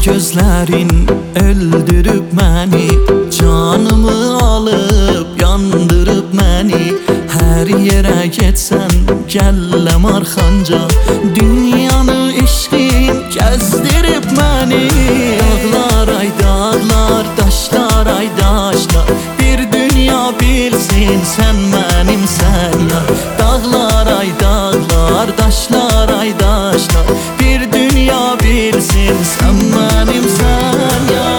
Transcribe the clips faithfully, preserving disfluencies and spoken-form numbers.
gözlerin öldürüp məni, canımı alıp yandırıp məni. Her yere geçsen gellem arxanca, dünyanı eşqin gezdirip məni. Dağlar ay dağlar, daşlar ay daşlar, bir dünya bilsin sen mənimsən ya. Dağlar ay dağlar, daşlar ay daşlar, bir dünya bilsin sen mənimsən ya.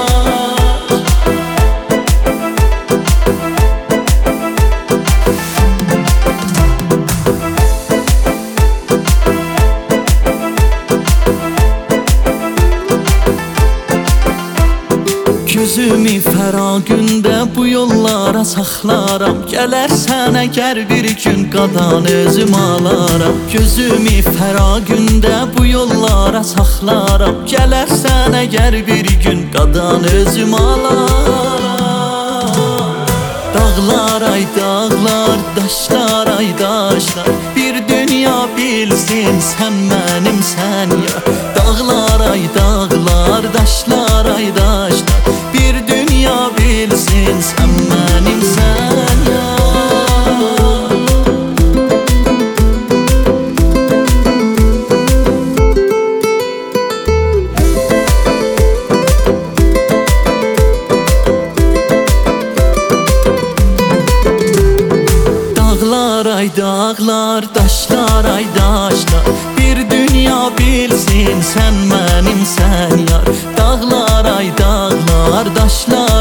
Gözümü fəragündə bu yollara saxlaram, gələrsən əgər bir gün qadan özüm alaram. Gözümü fəragündə bu yollara saxlaram, gələrsən əgər bir gün qadan özüm alaram. Dağlar ay dağlar, daşlar ay daşlar, bir dünya bilsin sen mənimsən ya. Dağlar ay dağlar, daşlar ay daşlar, bir dünya bilsin sen mənimsən ya. Dağlar ay dağlar, daşlar ay daşlar, bir dünya bilsin sen mənimsən yar. Dağlar ay dağlar, daşlar